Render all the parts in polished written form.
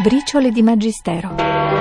Briciole di Magistero.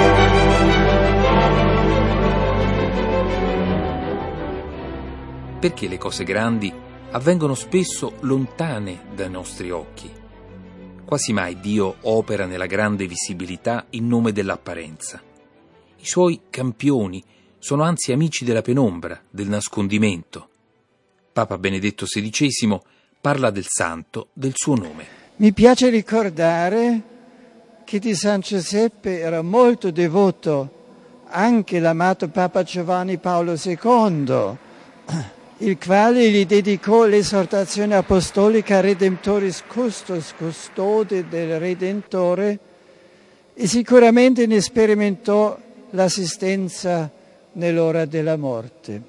Perché le cose grandi avvengono spesso lontane dai nostri occhi? Quasi mai Dio opera nella grande visibilità in nome dell'apparenza. I suoi campioni sono anzi amici della penombra, del nascondimento. Papa Benedetto XVI parla del santo, del suo nome. Mi piace ricordare che di San Giuseppe era molto devoto anche l'amato Papa Giovanni Paolo II, il quale gli dedicò l'esortazione apostolica Redemptoris Custos, custode del Redentore, e sicuramente ne sperimentò l'assistenza nell'ora della morte.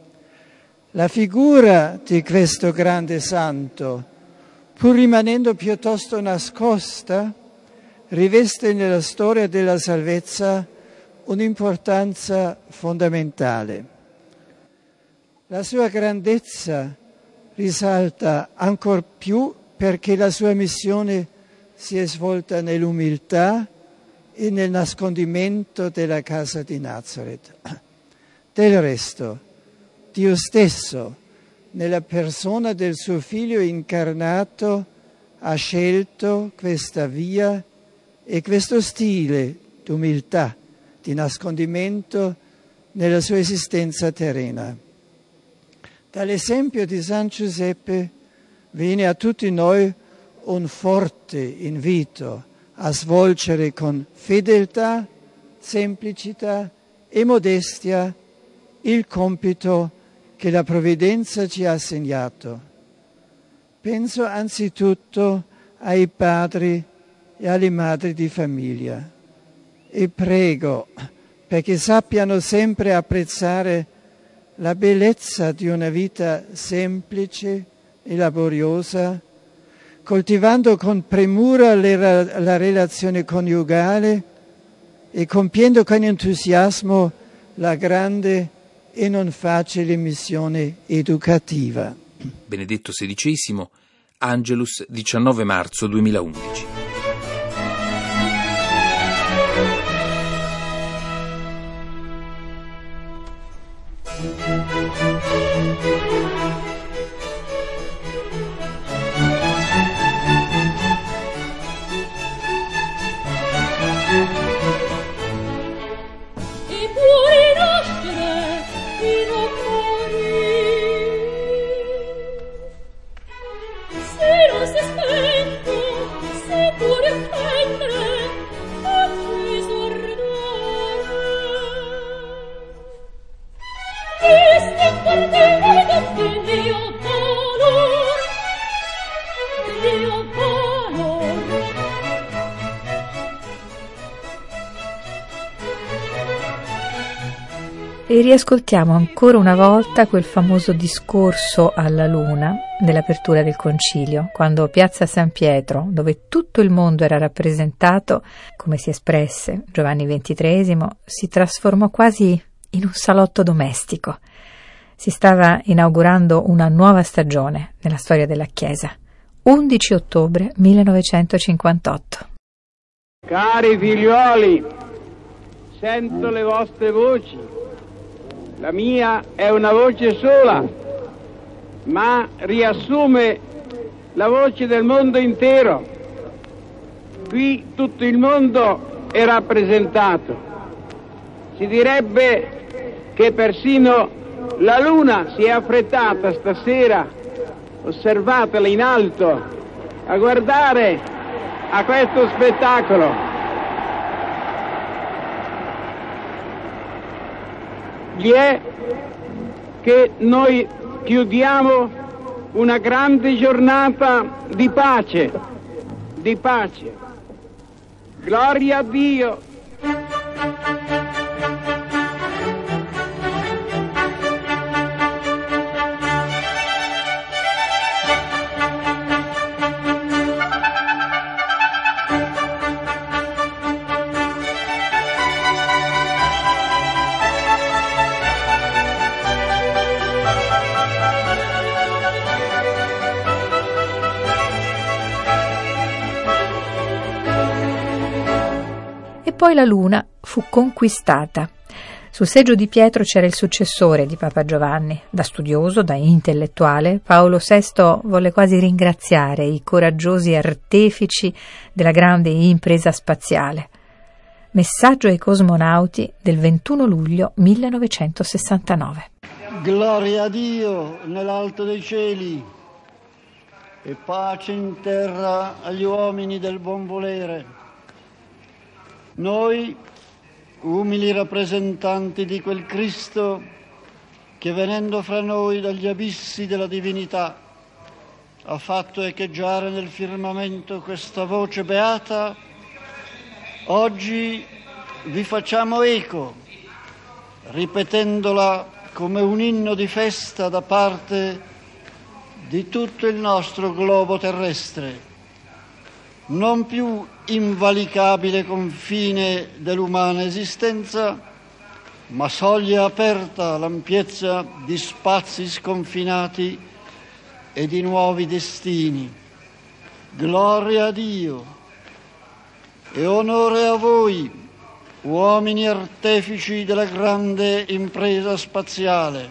La figura di questo grande santo, pur rimanendo piuttosto nascosta, riveste nella storia della salvezza un'importanza fondamentale. La sua grandezza risalta ancor più perché la sua missione si è svolta nell'umiltà e nel nascondimento della casa di Nazareth. Del resto, Dio stesso, nella persona del suo Figlio incarnato, ha scelto questa via e questo stile di umiltà, di nascondimento nella sua esistenza terrena. Dall'esempio di San Giuseppe viene a tutti noi un forte invito a svolgere con fedeltà, semplicità e modestia il compito che la provvidenza ci ha assegnato. Penso anzitutto ai padri e alle madri di famiglia e prego perché sappiano sempre apprezzare la bellezza di una vita semplice e laboriosa, coltivando con premura la relazione coniugale e compiendo con entusiasmo la grande e non facile missione educativa. Benedetto XVI, Angelus, 19 marzo 2011. E riascoltiamo ancora una volta quel famoso discorso alla luna dell'apertura del concilio, quando Piazza San Pietro, dove tutto il mondo era rappresentato, come si espresse Giovanni XXIII, si trasformò quasi in un salotto domestico. Si stava inaugurando una nuova stagione nella storia della Chiesa. 11 ottobre 1958. Cari figliuoli, sento le vostre voci. La mia è una voce sola, ma riassume la voce del mondo intero. Qui tutto il mondo è rappresentato. Si direbbe che persino la luna si è affrettata stasera, osservatela in alto, a guardare a questo spettacolo. Gli è che noi chiudiamo una grande giornata di pace, di pace. Gloria a Dio. poi la Luna fu conquistata. Sul seggio di Pietro c'era il successore di Papa Giovanni. Da studioso, da intellettuale, Paolo VI volle quasi ringraziare i coraggiosi artefici della grande impresa spaziale. Messaggio ai cosmonauti del 21 luglio 1969. Gloria a Dio nell'alto dei cieli e pace in terra agli uomini del buon volere. Noi, umili rappresentanti di quel Cristo che venendo fra noi dagli abissi della divinità ha fatto echeggiare nel firmamento questa voce beata, oggi vi facciamo eco, ripetendola come un inno di festa da parte di tutto il nostro globo terrestre, non più invalicabile confine dell'umana esistenza, ma soglia aperta all'ampiezza di spazi sconfinati e di nuovi destini. Gloria a Dio e onore a voi, uomini artefici della grande impresa spaziale.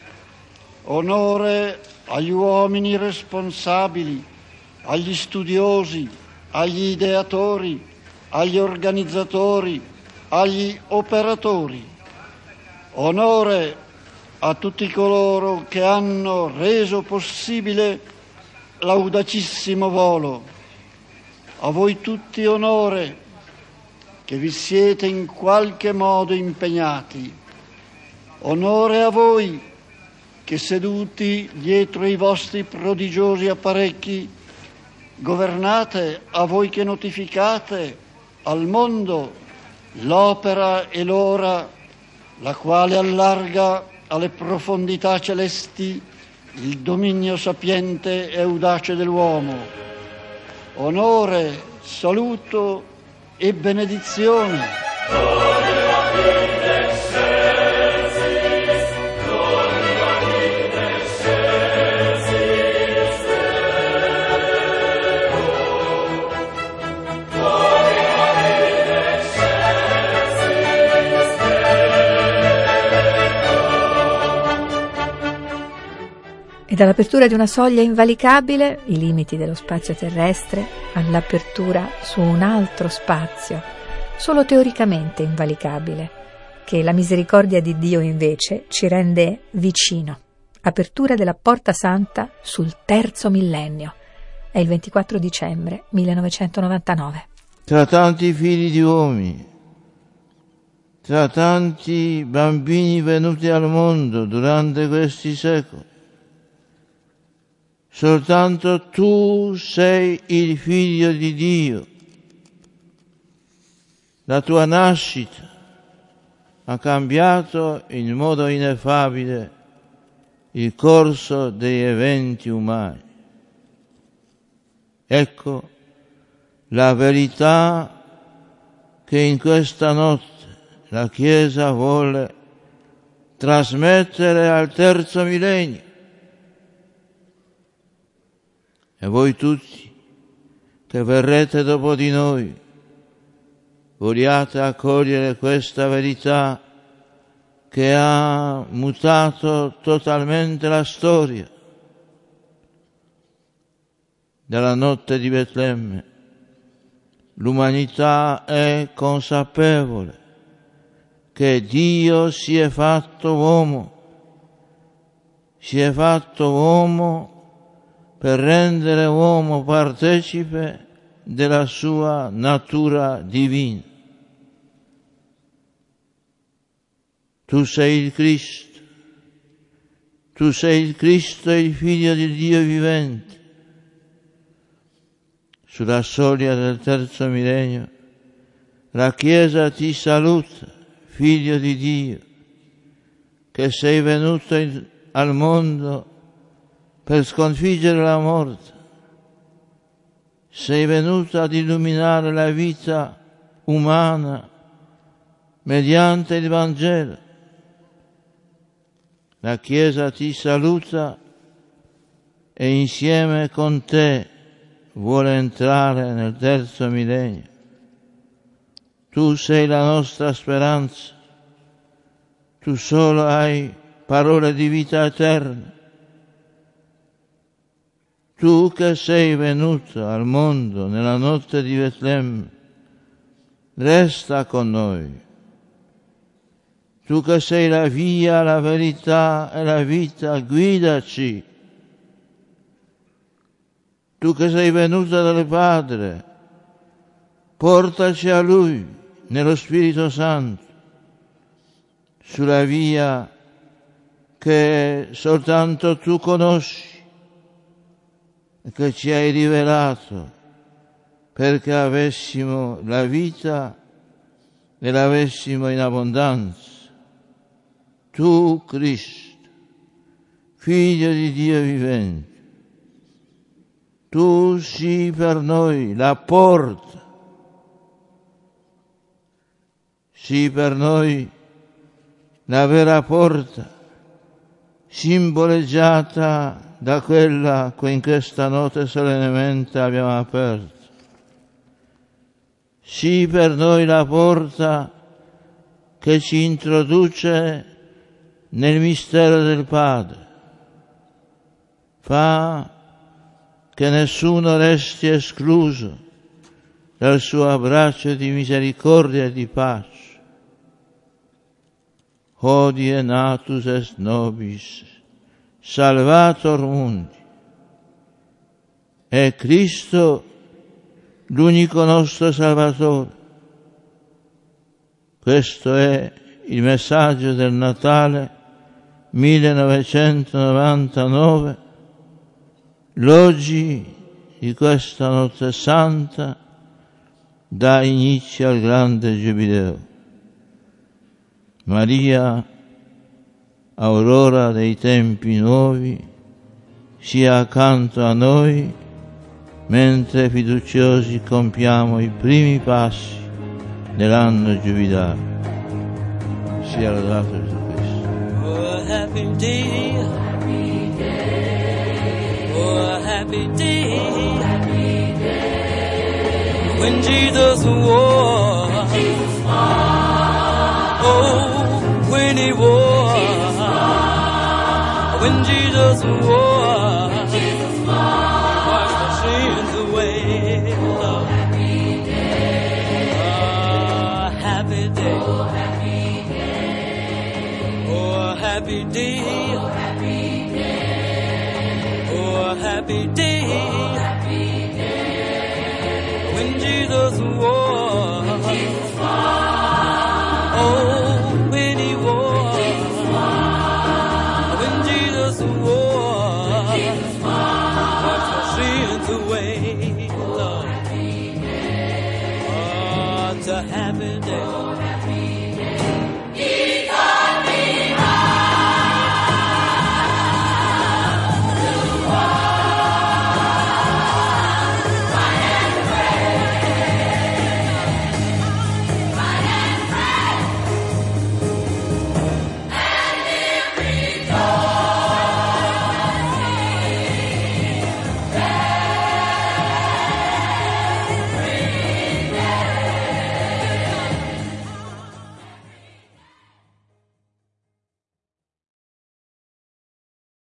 Onore agli uomini responsabili, agli studiosi, agli ideatori, agli organizzatori, agli operatori. Onore a tutti coloro che hanno reso possibile l'audacissimo volo. A voi tutti onore che vi siete in qualche modo impegnati. Onore a voi che seduti dietro i vostri prodigiosi apparecchi governate, a voi che notificate al mondo l'opera e l'ora, la quale allarga alle profondità celesti il dominio sapiente e audace dell'uomo. Onore, saluto e benedizione. E dall'apertura di una soglia invalicabile, i limiti dello spazio terrestre, all'apertura su un altro spazio, solo teoricamente invalicabile, che la misericordia di Dio invece ci rende vicino. Apertura della Porta Santa sul terzo millennio. È il 24 dicembre 1999. Tra tanti figli di uomini, tra tanti bambini venuti al mondo durante questi secoli, soltanto tu sei il figlio di Dio. La tua nascita ha cambiato in modo ineffabile il corso degli eventi umani. Ecco la verità che in questa notte la Chiesa vuole trasmettere al terzo millennio. E voi tutti che verrete dopo di noi, vogliate accogliere questa verità che ha mutato totalmente la storia della notte di Betlemme. L'umanità è consapevole che Dio si è fatto uomo per rendere uomo partecipe della sua natura divina. Tu sei il Cristo, il Figlio di Dio vivente. Sulla soglia del terzo millennio, la Chiesa ti saluta, Figlio di Dio, che sei venuto al mondo per sconfiggere la morte. Sei venuto ad illuminare la vita umana mediante il Vangelo. La Chiesa ti saluta e insieme con te vuole entrare nel terzo millennio. Tu sei la nostra speranza, tu solo hai parole di vita eterna. Tu che sei venuto al mondo nella notte di Betlemme, resta con noi. Tu che sei la via, la verità e la vita, guidaci. Tu che sei venuto dal Padre, portaci a Lui nello Spirito Santo, sulla via che soltanto Tu conosci e che ci hai rivelato perché avessimo la vita e l'avessimo in abbondanza. Tu, Cristo, Figlio di Dio vivente, Tu sii per noi la porta, sii per noi la vera porta, simboleggiata da quella che in questa notte solennemente abbiamo aperto. Sii per noi la porta che ci introduce nel mistero del Padre. Fa che nessuno resti escluso dal suo abbraccio di misericordia e di pace. Hodie natus est nobis, salvator mundi. È Cristo l'unico nostro Salvatore. Questo è il messaggio del Natale 1999, l'oggi di questa notte santa dà inizio al grande giubileo. Maria, aurora dei tempi nuovi, sia accanto a noi mentre fiduciosi compiamo i primi passi dell'anno giubilare. Sia lodato Gesù Cristo. Oh, a happy day. Oh, a happy day. When Jesus was. Oh, when he was. When Jesus was. Wash my sins away. Oh, happy day. Oh, happy day. Oh, happy day. Oh, happy day. Oh, happy day. When Jesus was. Oh, when he was. When Jesus was. Wash my sins away, Lord. Oh, it's a happy day.